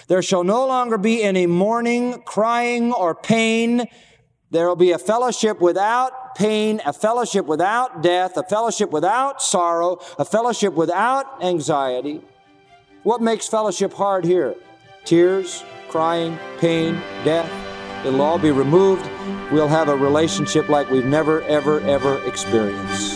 There shall no longer be any mourning, crying, or pain. There will be a fellowship without pain, a fellowship without death, a fellowship without sorrow, a fellowship without anxiety. What makes fellowship hard here? Tears, crying, pain, death. It'll all be removed. We'll have a relationship like we've never, ever, ever experienced.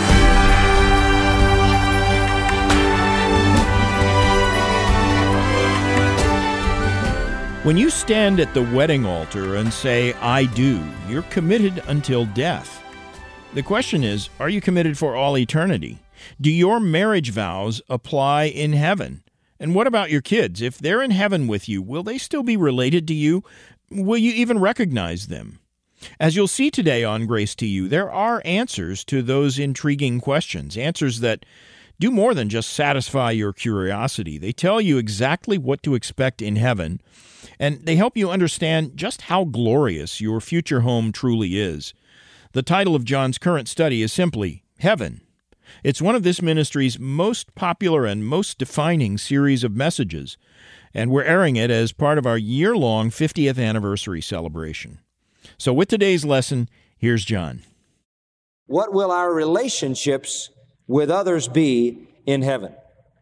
When you stand at the wedding altar and say, "I do," you're committed until death. The question is, are you committed for all eternity? Do your marriage vows apply in heaven? And what about your kids? If they're in heaven with you, will they still be related to you? Will you even recognize them? As you'll see today on Grace to You, there are answers to those intriguing questions, answers that do more than just satisfy your curiosity. They tell you exactly what to expect in heaven, and they help you understand just how glorious your future home truly is. The title of John's current study is simply Heaven. It's one of this ministry's most popular and most defining series of messages, and we're airing it as part of our year-long 50th anniversary celebration. So with today's lesson, here's John. What will our relationships with others be in heaven?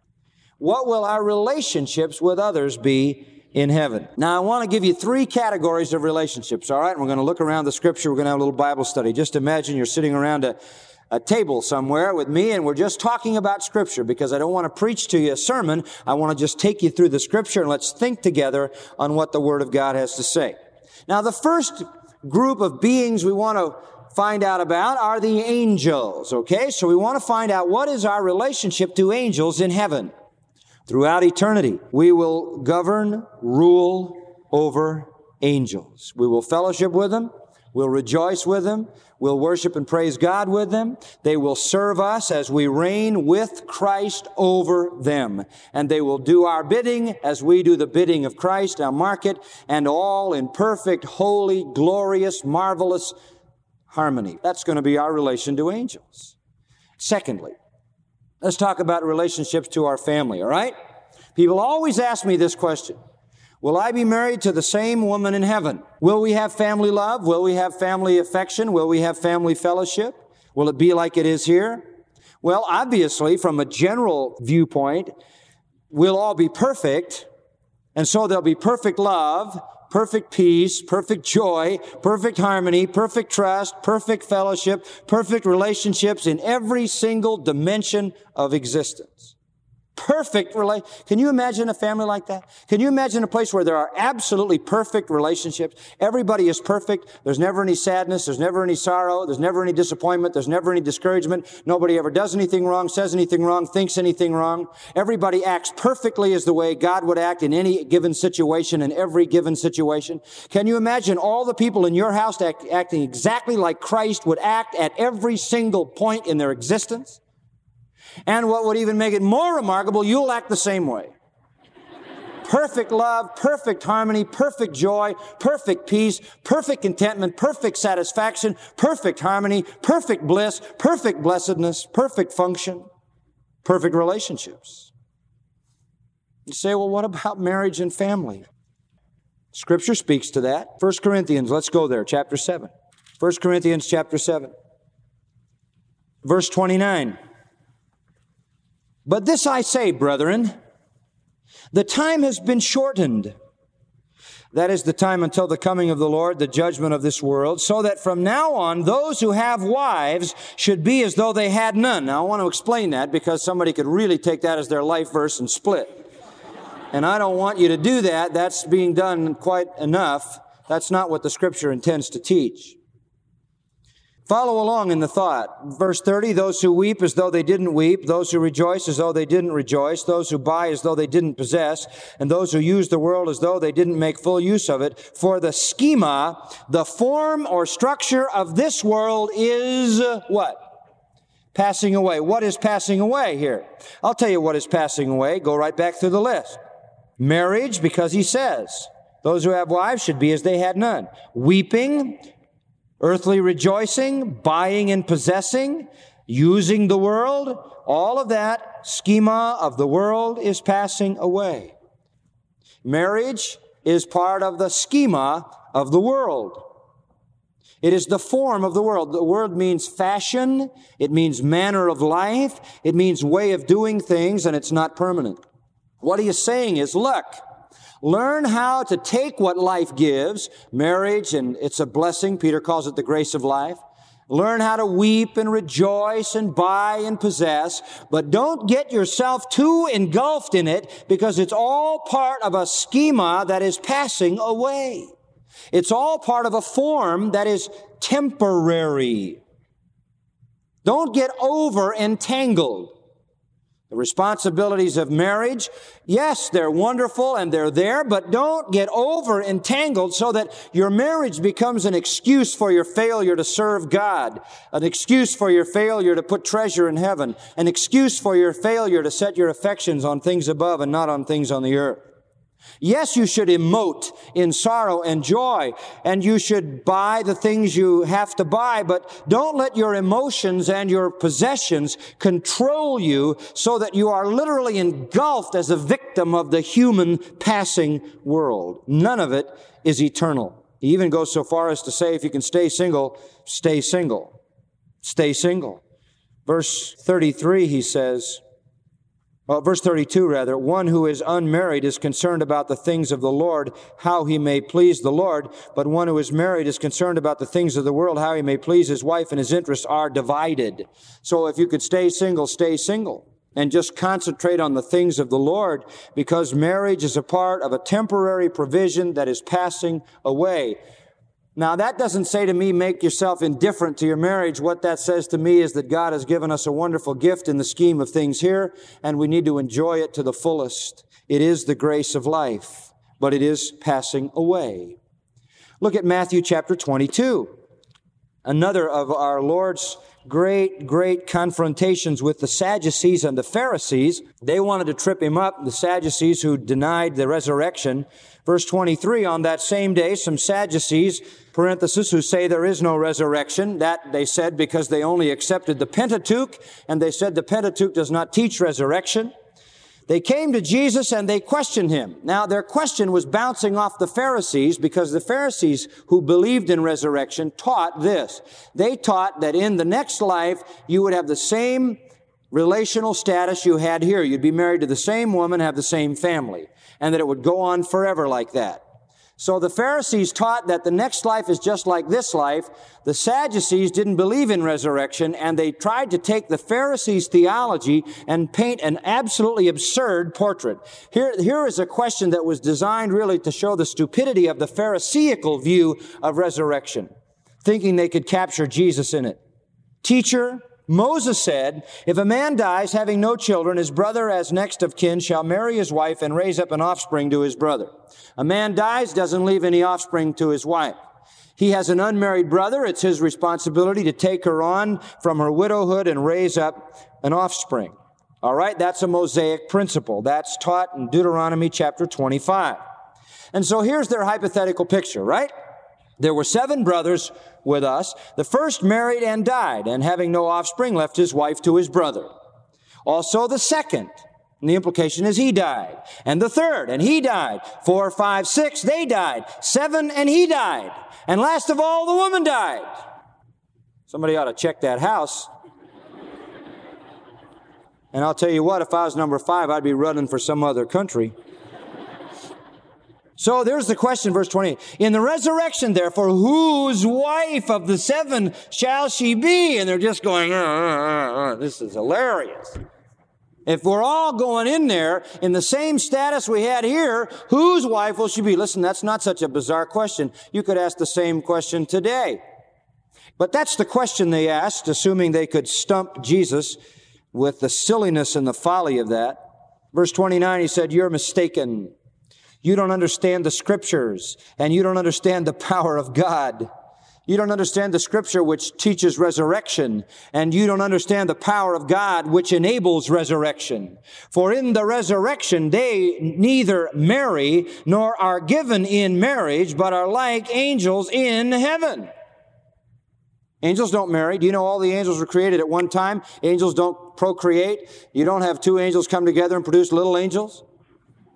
What will our relationships with others be in heaven? Now, I want to give you 3 categories of relationships, all right? And we're going to look around the Scripture. We're going to have a little Bible study. Just imagine you're sitting around a table somewhere with me, and we're just talking about Scripture, because I don't want to preach to you a sermon. I want to just take you through the Scripture, and let's think together on what the Word of God has to say. Now, the first group of beings we want to find out about are the angels, okay? So we want to find out what is our relationship to angels in heaven. Throughout eternity, we will govern, rule over angels. We will fellowship with them. We'll rejoice with them. We'll worship and praise God with them. They will serve us as we reign with Christ over them. And they will do our bidding as we do the bidding of Christ. Now mark it, and all in perfect, holy, glorious, marvelous harmony. That's going to be our relation to angels. Secondly, let's talk about relationships to our family, all right? People always ask me this question. Will I be married to the same woman in heaven? Will we have family love? Will we have family affection? Will we have family fellowship? Will it be like it is here? Well, obviously, from a general viewpoint, we'll all be perfect, and so there'll be perfect love, perfect peace, perfect joy, perfect harmony, perfect trust, perfect fellowship, perfect relationships in every single dimension of existence. Perfect Can you imagine a family like that? Can you imagine a place where there are absolutely perfect relationships? Everybody is perfect. There's never any sadness. There's never any sorrow. There's never any disappointment. There's never any discouragement. Nobody ever does anything wrong, says anything wrong, thinks anything wrong. Everybody acts perfectly as the way God would act in any given situation, in every given situation. Can you imagine all the people in your house acting exactly like Christ would act at every single point in their existence? And what would even make it more remarkable, you'll act the same way. Perfect love, perfect harmony, perfect joy, perfect peace, perfect contentment, perfect satisfaction, perfect harmony, perfect bliss, perfect blessedness, perfect function, perfect relationships. You say, well, what about marriage and family? Scripture speaks to that. 1 Corinthians, let's go there, chapter 7. 1 Corinthians chapter 7, verse 29. But this I say, brethren, the time has been shortened. That is the time until the coming of the Lord, the judgment of this world, so that from now on, those who have wives should be as though they had none. Now, I want to explain that because somebody could really take that as their life verse and split. And I don't want you to do that. That's being done quite enough. That's not what the Scripture intends to teach. Follow along in the thought. Verse 30, those who weep as though they didn't weep, those who rejoice as though they didn't rejoice, those who buy as though they didn't possess, and those who use the world as though they didn't make full use of it. For the schema, the form or structure of this world is what? Passing away. What is passing away here? I'll tell you what is passing away. Go right back through the list. Marriage, because he says, those who have wives should be as they had none. Weeping, earthly rejoicing, buying and possessing, using the world, all of that schema of the world is passing away. Marriage is part of the schema of the world. It is the form of the world. The word means fashion. It means manner of life. It means way of doing things, and it's not permanent. What he is saying is, look, learn how to take what life gives, marriage, and it's a blessing. Peter calls it the grace of life. Learn how to weep and rejoice and buy and possess, but don't get yourself too engulfed in it, because it's all part of a schema that is passing away. It's all part of a form that is temporary. Don't get over entangled. The responsibilities of marriage, yes, they're wonderful and they're there, but don't get over entangled so that your marriage becomes an excuse for your failure to serve God, an excuse for your failure to put treasure in heaven, an excuse for your failure to set your affections on things above and not on things on the earth. Yes, you should emote in sorrow and joy, and you should buy the things you have to buy, but don't let your emotions and your possessions control you so that you are literally engulfed as a victim of the human passing world. None of it is eternal. He even goes so far as to say, if you can stay single, stay single. Stay single. Verse 33, he says, verse 32 rather, one who is unmarried is concerned about the things of the Lord, how he may please the Lord, but one who is married is concerned about the things of the world, how he may please his wife, and his interests are divided. So if you could stay single, and just concentrate on the things of the Lord, because marriage is a part of a temporary provision that is passing away. Now, that doesn't say to me, make yourself indifferent to your marriage. What that says to me is that God has given us a wonderful gift in the scheme of things here, and we need to enjoy it to the fullest. It is the grace of life, but it is passing away. Look at Matthew chapter 22. Another of our Lord's great confrontations with the Sadducees and the Pharisees. They wanted to trip him up, the Sadducees who denied the resurrection. Verse 23, on that same day, some Sadducees, parenthesis, who say there is no resurrection, that they said because they only accepted the Pentateuch, and they said the Pentateuch does not teach resurrection. They came to Jesus and they questioned him. Now, their question was bouncing off the Pharisees, because the Pharisees who believed in resurrection taught this. They taught that in the next life, you would have the same relational status you had here. You'd be married to the same woman, have the same family, and that it would go on forever like that. So the Pharisees taught that the next life is just like this life. The Sadducees didn't believe in resurrection, and they tried to take the Pharisees' theology and paint an absolutely absurd portrait. Here is a question that was designed really to show the stupidity of the Pharisaical view of resurrection, thinking they could capture Jesus in it. Teacher, Moses said, if a man dies having no children, his brother as next of kin shall marry his wife and raise up an offspring to his brother. A man dies, doesn't leave any offspring to his wife. He has an unmarried brother. It's his responsibility to take her on from her widowhood and raise up an offspring. All right, that's a Mosaic principle. That's taught in Deuteronomy chapter 25. And so here's their hypothetical picture, right? There were 7 brothers with us. The first married and died, and having no offspring, left his wife to his brother. Also the second, and the implication is he died. And the third, and he died. 4, 5, 6, they died. 7, and he died. And last of all, the woman died. Somebody ought to check that house. And I'll tell you what, if I was number 5, I'd be running for some other country. So there's the question, verse 28. In the resurrection, therefore, whose wife of the 7 shall she be? And they're just going, this is hilarious. If we're all going in there in the same status we had here, whose wife will she be? Listen, that's not such a bizarre question. You could ask the same question today. But that's the question they asked, assuming they could stump Jesus with the silliness and the folly of that. Verse 29, he said, you're mistaken. You don't understand the Scriptures, and you don't understand the power of God. You don't understand the Scripture which teaches resurrection, and you don't understand the power of God which enables resurrection. For in the resurrection they neither marry nor are given in marriage, but are like angels in heaven. Angels don't marry. Do you know all the angels were created at one time? Angels don't procreate. You don't have 2 angels come together and produce little angels.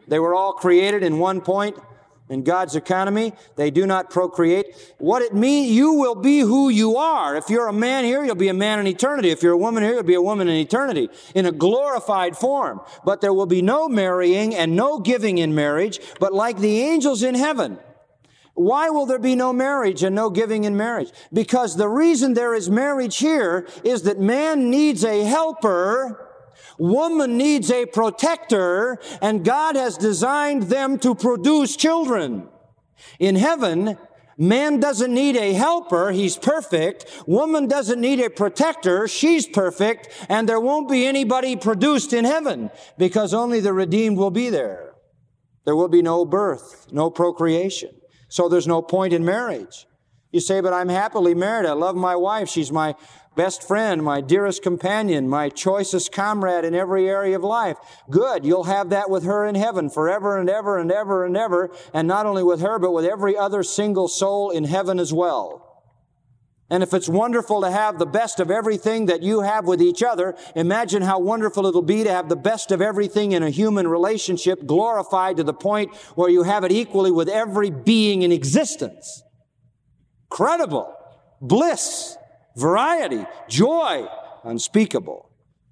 They were all created in one point in God's economy. They do not procreate. What it means, you will be who you are. If you're a man here, you'll be a man in eternity. If you're a woman here, you'll be a woman in eternity, in a glorified form. But there will be no marrying and no giving in marriage, but like the angels in heaven. Why will there be no marriage and no giving in marriage? Because the reason there is marriage here is that man needs a helper, woman needs a protector, and God has designed them to produce children. In heaven, man doesn't need a helper, he's perfect. Woman doesn't need a protector, she's perfect. And there won't be anybody produced in heaven because only the redeemed will be there. There will be no birth, no procreation. So there's no point in marriage. You say, but I'm happily married. I love my wife. She's my best friend, my dearest companion, my choicest comrade in every area of life. Good. You'll have that with her in heaven forever and ever and ever and ever. And not only with her, but with every other single soul in heaven as well. And if it's wonderful to have the best of everything that you have with each other, imagine how wonderful it'll be to have the best of everything in a human relationship, glorified to the point where you have it equally with every being in existence. Incredible. Bliss, variety, joy, unspeakable.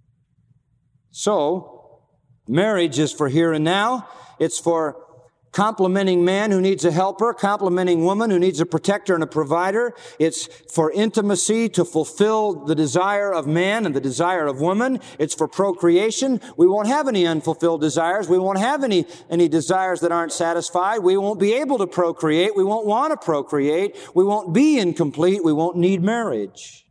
So, marriage is for here and now. It's for complementing man who needs a helper, complementing woman who needs a protector and a provider. It's for intimacy to fulfill the desire of man and the desire of woman. It's for procreation. We won't have any unfulfilled desires. We won't have any desires that aren't satisfied. We won't be able to procreate. We won't want to procreate. We won't be incomplete. We won't need marriage.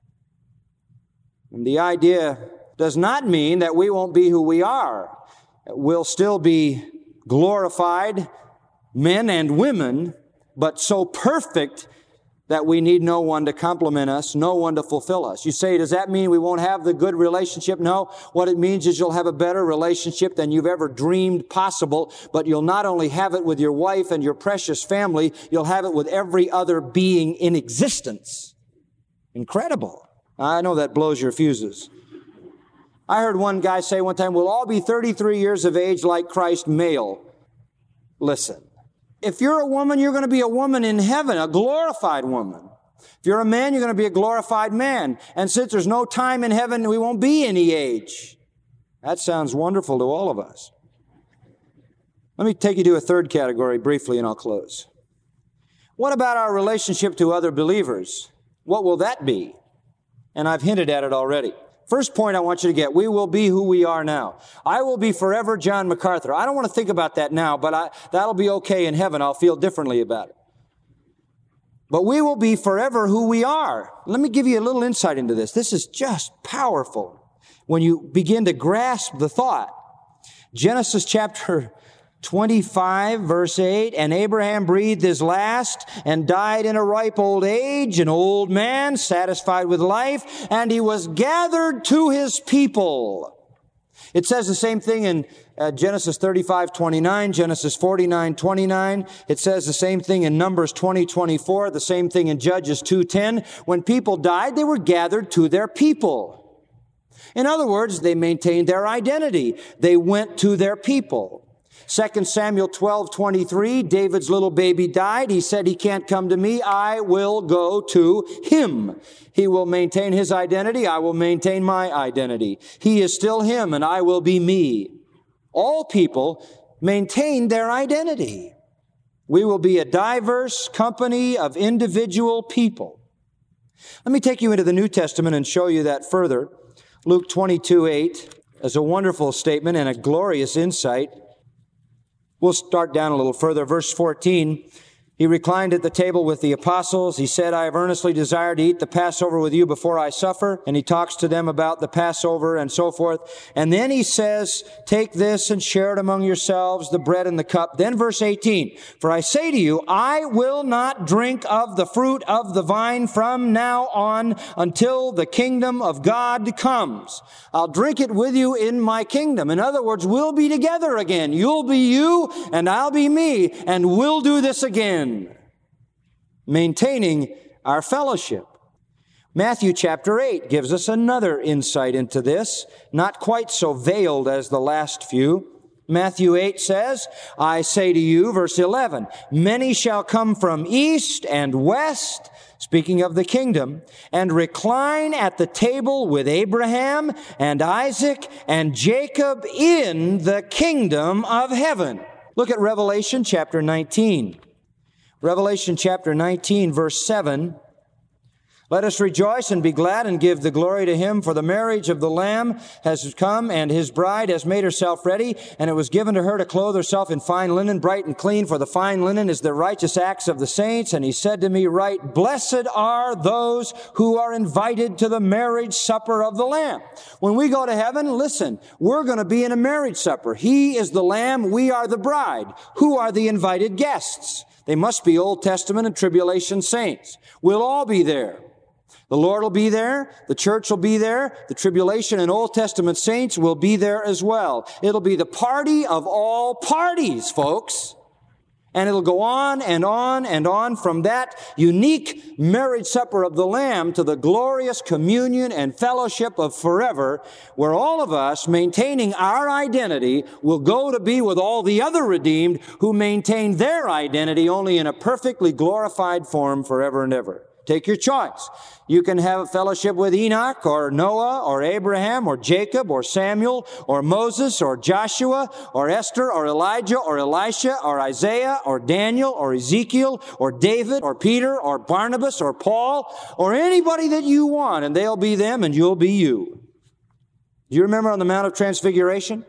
And the idea does not mean that we won't be who we are. We'll still be glorified men and women, but so perfect that we need no one to complement us, no one to fulfill us. You say, does that mean we won't have the good relationship? No. What it means is you'll have a better relationship than you've ever dreamed possible, but you'll not only have it with your wife and your precious family, you'll have it with every other being in existence. Incredible. I know that blows your fuses. I heard one guy say one time, we'll all be 33 years of age like Christ, male. Listen. If you're a woman, you're going to be a woman in heaven, a glorified woman. If you're a man, you're going to be a glorified man. And since there's no time in heaven, we won't be any age. That sounds wonderful to all of us. Let me take you to a third category briefly, and I'll close. What about our relationship to other believers? What will that be? And I've hinted at it already. First point I want you to get, we will be who we are now. I will be forever John MacArthur. I don't want to think about that now, but that'll be okay in heaven. I'll feel differently about it. But we will be forever who we are. Let me give you a little insight into this. This is just powerful when you begin to grasp the thought. Genesis chapter 25, verse 8, and Abraham breathed his last and died in a ripe old age, an old man, satisfied with life, and he was gathered to his people. It says the same thing in Genesis 35:29, Genesis 49:29. It says the same thing in Numbers 20:24, the same thing in Judges 2:10. When people died, they were gathered to their people. In other words, they maintained their identity. They went to their people. 2 Samuel 12:23, David's little baby died. He said, he can't come to me. I will go to him. He will maintain his identity. I will maintain my identity. He is still him, and I will be me. All people maintain their identity. We will be a diverse company of individual people. Let me take you into the New Testament and show you that further. Luke 22:8 is a wonderful statement and a glorious insight. We'll start down a little further. Verse 14, he reclined at the table with the apostles. He said, I have earnestly desired to eat the Passover with you before I suffer. And he talks to them about the Passover and so forth. And then he says, take this and share it among yourselves, the bread and the cup. Then verse 18, for I say to you, I will not drink of the fruit of the vine from now on until the kingdom of God comes. I'll drink it with you in my kingdom. In other words, we'll be together again. You'll be you and I'll be me, and we'll do this again. Maintaining our fellowship. Matthew chapter 8 gives us another insight into this, not quite so veiled as the last few. Matthew 8 says, I say to you, verse 11, many shall come from east and west, speaking of the kingdom, and recline at the table with Abraham and Isaac and Jacob in the kingdom of heaven. Look at Revelation chapter 19. Revelation chapter 19, verse 7. Let us rejoice and be glad and give the glory to Him, for the marriage of the Lamb has come, and His bride has made herself ready, and it was given to her to clothe herself in fine linen, bright and clean, for the fine linen is the righteous acts of the saints. And He said to me, write, blessed are those who are invited to the marriage supper of the Lamb. When we go to heaven, listen, we're going to be in a marriage supper. He is the Lamb, we are the bride. Who are the invited guests? They must be Old Testament and tribulation saints. We'll all be there. The Lord will be there. The church will be there. The tribulation and Old Testament saints will be there as well. It'll be the party of all parties, folks. And it'll go on and on and on from that unique marriage supper of the Lamb to the glorious communion and fellowship of forever, where all of us, maintaining our identity, will go to be with all the other redeemed who maintain their identity only in a perfectly glorified form forever and ever. Take your choice. You can have a fellowship with Enoch or Noah or Abraham or Jacob or Samuel or Moses or Joshua or Esther or Elijah or Elisha or Isaiah or Daniel or Ezekiel or David or Peter or Barnabas or Paul or anybody that you want, and they'll be them and you'll be you. Do you remember on the Mount of Transfiguration?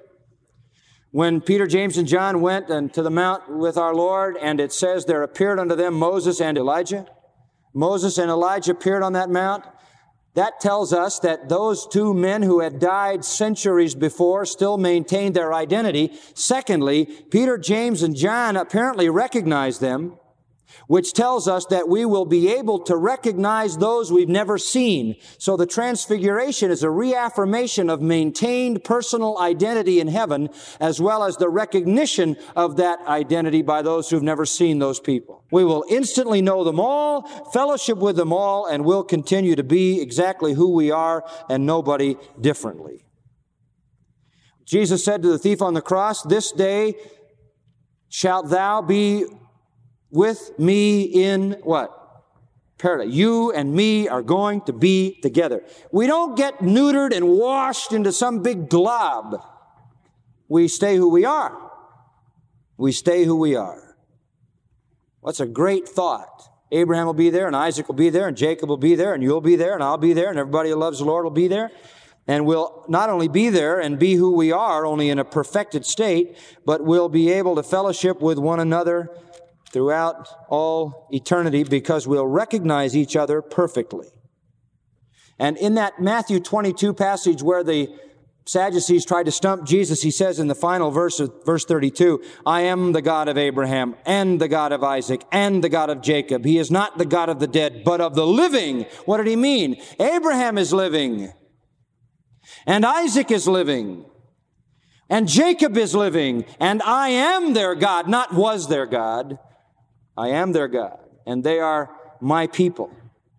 When Peter, James, and John went to the mount with our Lord, and it says there appeared unto them Moses and Elijah. Moses and Elijah appeared on that mount. That tells us that those two men who had died centuries before still maintained their identity. Secondly, Peter, James, and John apparently recognized them, which tells us that we will be able to recognize those we've never seen. So the transfiguration is a reaffirmation of maintained personal identity in heaven, as well as the recognition of that identity by those who've never seen those people. We will instantly know them all, fellowship with them all, and we'll continue to be exactly who we are and nobody differently. Jesus said to the thief on the cross, this day shalt thou be with me in what? Paradise. You and me are going to be together. We don't get neutered and washed into some big glob. We stay who we are. We stay who we are. What's a great thought. Abraham will be there, and Isaac will be there, and Jacob will be there, and you'll be there, and I'll be there, and everybody who loves the Lord will be there. And we'll not only be there and be who we are, only in a perfected state, but we'll be able to fellowship with one another throughout all eternity, because we'll recognize each other perfectly. And in that Matthew 22 passage where the Sadducees tried to stump Jesus, he says in the final verse of verse 32, I am the God of Abraham and the God of Isaac and the God of Jacob. He is not the God of the dead, but of the living. What did he mean? Abraham is living, and Isaac is living, and Jacob is living, and I am their God, not was their God. I am their God, and they are my people.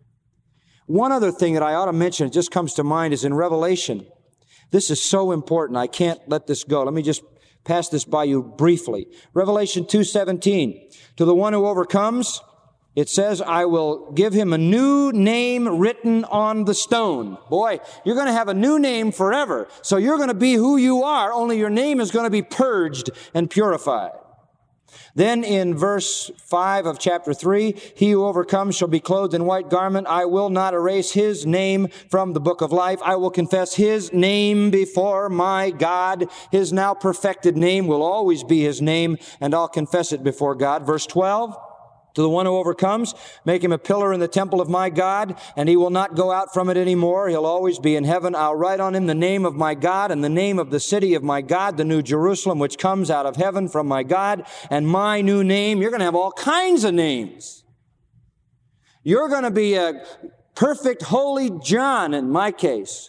One other thing that I ought to mention, it just comes to mind, is in Revelation. This is so important. I can't let this go. Let me just pass this by you briefly. Revelation 2:17. To the one who overcomes, it says, I will give him a new name written on the stone. Boy, you're going to have a new name forever. So you're going to be who you are, only your name is going to be purged and purified. Then in verse 5 of chapter 3, he who overcomes shall be clothed in white garment. I will not erase his name from the book of life. I will confess his name before my God. His now perfected name will always be his name, and I'll confess it before God. Verse 12. To the one who overcomes, make him a pillar in the temple of my God, and he will not go out from it anymore. He'll always be in heaven. I'll write on him the name of my God and the name of the city of my God, the new Jerusalem, which comes out of heaven from my God, and my new name. You're going to have all kinds of names. You're going to be a perfect holy John, in my case.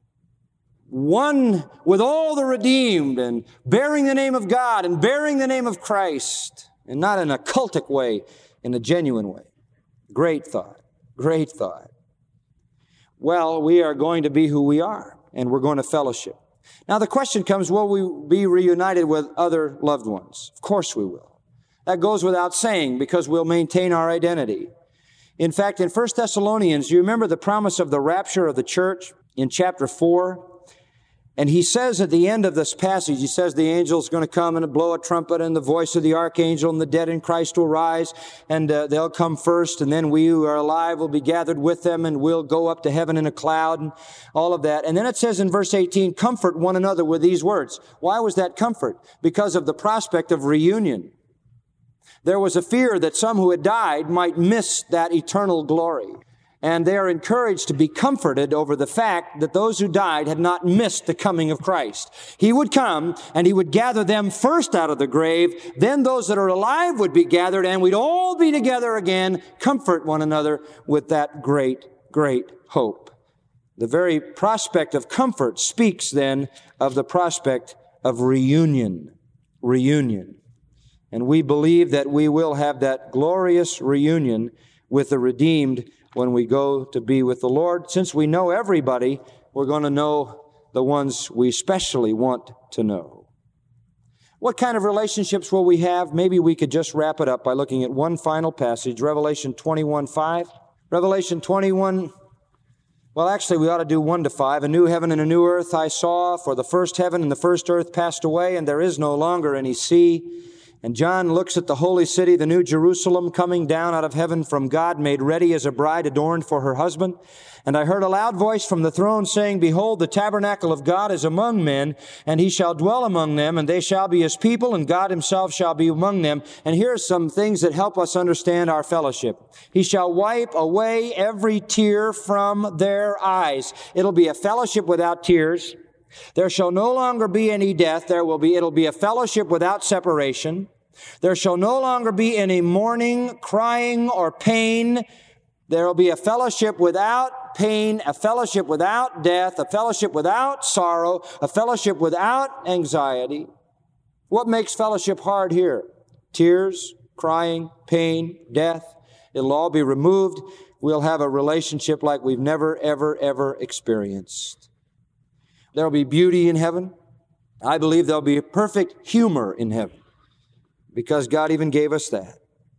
One with all the redeemed and bearing the name of God and bearing the name of Christ, and not in a cultic way, in a genuine way. Great thought. Great thought. Well, we are going to be who we are, and we're going to fellowship. Now the question comes, will we be reunited with other loved ones? Of course we will. That goes without saying because we'll maintain our identity. In fact, in 1 Thessalonians, you remember the promise of the rapture of the church in chapter 4? And he says at the end of this passage, he says the angel's going to come and blow a trumpet and the voice of the archangel and the dead in Christ will rise and they'll come first, and then we who are alive will be gathered with them and we'll go up to heaven in a cloud and all of that. And then it says in verse 18, comfort one another with these words. Why was that comfort? Because of the prospect of reunion. There was a fear that some who had died might miss that eternal glory. And they are encouraged to be comforted over the fact that those who died had not missed the coming of Christ. He would come and he would gather them first out of the grave. Then those that are alive would be gathered and we'd all be together again. Comfort one another with that great, great hope. The very prospect of comfort speaks then of the prospect of reunion. Reunion. And we believe that we will have that glorious reunion with the redeemed when we go to be with the Lord. Since we know everybody, we're going to know the ones we especially want to know. What kind of relationships will we have? Maybe we could just wrap it up by looking at one final passage, Revelation 21:5. Revelation 21, well, actually, we ought to do 1-5. A new heaven and a new earth I saw, for the first heaven and the first earth passed away, and there is no longer any sea. And John looks at the holy city, the new Jerusalem, coming down out of heaven from God, made ready as a bride adorned for her husband. And I heard a loud voice from the throne saying, behold, the tabernacle of God is among men, and he shall dwell among them, and they shall be his people, and God himself shall be among them. And here are some things that help us understand our fellowship. He shall wipe away every tear from their eyes. It'll be a fellowship without tears. There shall no longer be any death. It'll be a fellowship without separation. There shall no longer be any mourning, crying, or pain. There will be a fellowship without pain, a fellowship without death, a fellowship without sorrow, a fellowship without anxiety. What makes fellowship hard here? Tears, crying, pain, death. It'll all be removed. We'll have a relationship like we've never, ever, ever experienced. There will be beauty in heaven. I believe there'll be a perfect humor in heaven because God even gave us that.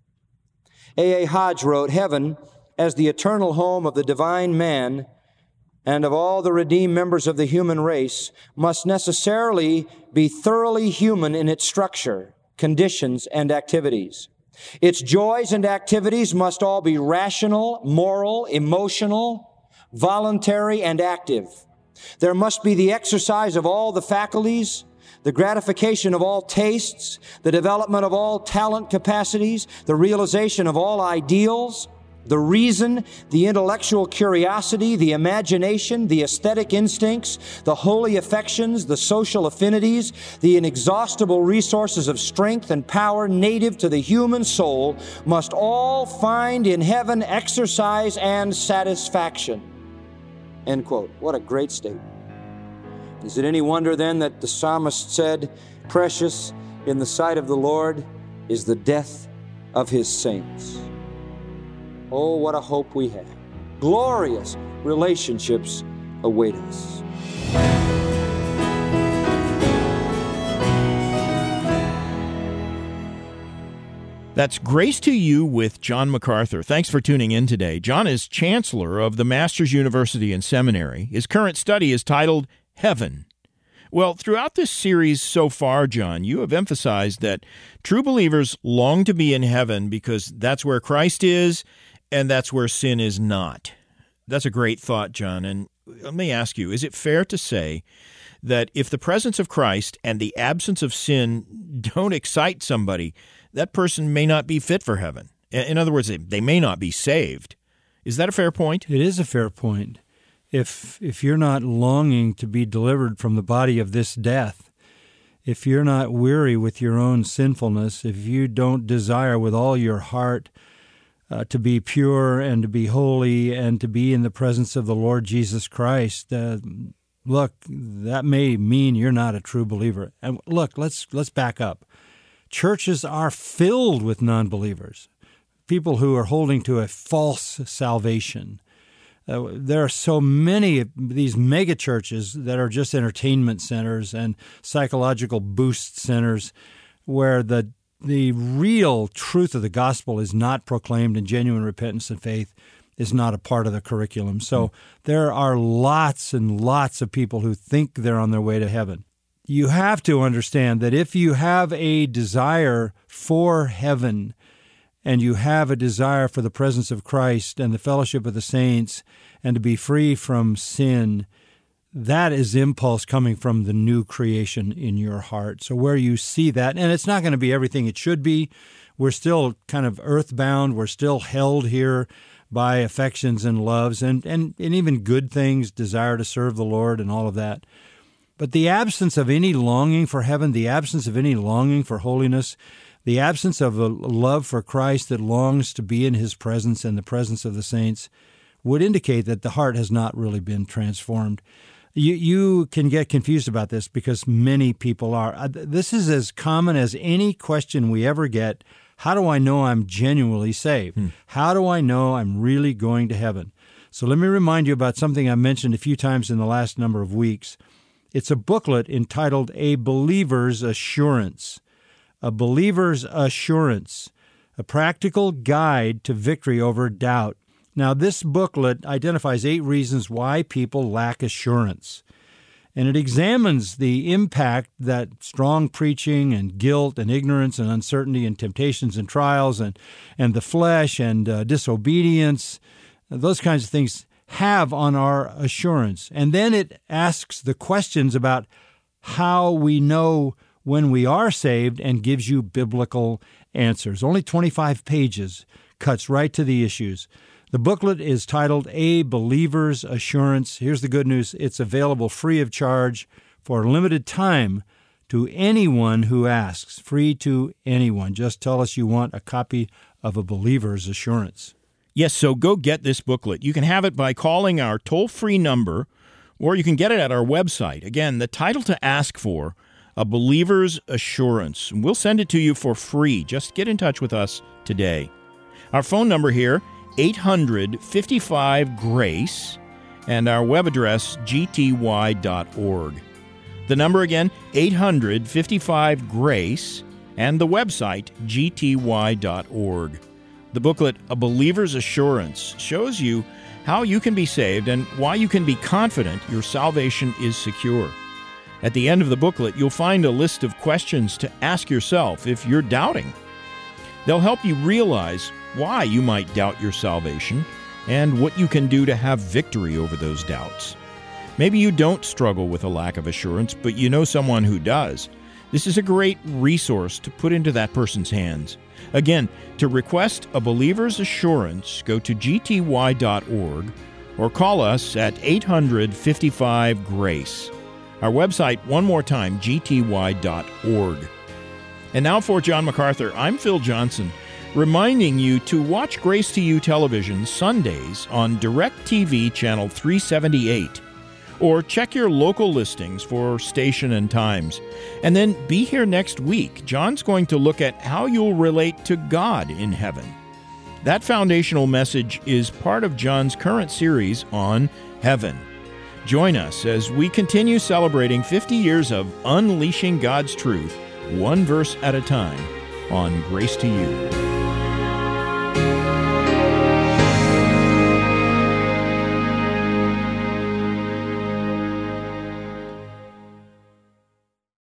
A.A. Hodge wrote, heaven, as the eternal home of the divine man and of all the redeemed members of the human race, must necessarily be thoroughly human in its structure, conditions, and activities. Its joys and activities must all be rational, moral, emotional, voluntary, and active. There must be the exercise of all the faculties, the gratification of all tastes, the development of all talent capacities, the realization of all ideals, the reason, the intellectual curiosity, the imagination, the aesthetic instincts, the holy affections, the social affinities, the inexhaustible resources of strength and power native to the human soul must all find in heaven exercise and satisfaction. End quote. What a great statement. Is it any wonder then that the psalmist said, precious in the sight of the Lord is the death of his saints. Oh, what a hope we have. Glorious relationships await us. That's Grace to You with John MacArthur. Thanks for tuning in today. John is chancellor of the Masters University and Seminary. His current study is titled Heaven. Well, throughout this series so far, John, you have emphasized that true believers long to be in heaven because that's where Christ is and that's where sin is not. That's a great thought, John. And let me ask you, is it fair to say that if the presence of Christ and the absence of sin don't excite somebody, that person may not be fit for heaven? In other words, they may not be saved. Is that a fair point? It is a fair point. If you're not longing to be delivered from the body of this death, if you're not weary with your own sinfulness, if you don't desire with all your heart to be pure and to be holy and to be in the presence of the Lord Jesus Christ, look, that may mean you're not a true believer. And look, let's back up. Churches are filled with non-believers, people who are holding to a false salvation. There are so many of these mega churches that are just entertainment centers and psychological boost centers where the real truth of the gospel is not proclaimed and genuine repentance and faith is not a part of the curriculum. So there are lots and lots of people who think they're on their way to heaven. You have to understand that if you have a desire for heaven and you have a desire for the presence of Christ and the fellowship of the saints and to be free from sin, that is impulse coming from the new creation in your heart. So where you see that, and it's not going to be everything it should be. We're still kind of earthbound. We're still held here by affections and loves and even good things, desire to serve the Lord and all of that. But the absence of any longing for heaven, the absence of any longing for holiness, the absence of a love for Christ that longs to be in His presence and the presence of the saints would indicate that the heart has not really been transformed. You can get confused about this because many people are. This is as common as any question we ever get. How do I know I'm genuinely saved? How do I know I'm really going to heaven? So let me remind you about something I mentioned a few times in the last number of weeks. It's a booklet entitled A Believer's Assurance. A Believer's Assurance, a practical guide to victory over doubt. Now, this booklet identifies 8 reasons why people lack assurance, and it examines the impact that strong preaching and guilt and ignorance and uncertainty and temptations and trials and the flesh and disobedience, those kinds of things have on our assurance. And then it asks the questions about how we know when we are saved and gives you biblical answers. Only 25 pages, cuts right to the issues. The booklet is titled A Believer's Assurance. Here's the good news. It's available free of charge for a limited time to anyone who asks. Free to anyone. Just tell us you want a copy of A Believer's Assurance. Yes, so go get this booklet. You can have it by calling our toll-free number, or you can get it at our website. Again, the title to ask for, A Believer's Assurance. We'll send it to you for free. Just get in touch with us today. Our phone number here, 800-55-GRACE, and our web address, gty.org. The number again, 800-55-GRACE, and the website, gty.org. The booklet, A Believer's Assurance, shows you how you can be saved and why you can be confident your salvation is secure. At the end of the booklet, you'll find a list of questions to ask yourself if you're doubting. They'll help you realize why you might doubt your salvation and what you can do to have victory over those doubts. Maybe you don't struggle with a lack of assurance, but you know someone who does. This is a great resource to put into that person's hands. Again, to request A Believer's Assurance, go to gty.org or call us at 800-55-GRACE. Our website, one more time, gty.org. And now for John MacArthur, I'm Phil Johnson, reminding you to watch Grace to You television Sundays on DirecTV Channel 378, or check your local listings for station and times. And then be here next week. John's going to look at how you'll relate to God in heaven. That foundational message is part of John's current series on heaven. Join us as we continue celebrating 50 years of unleashing God's truth, one verse at a time, on Grace to You.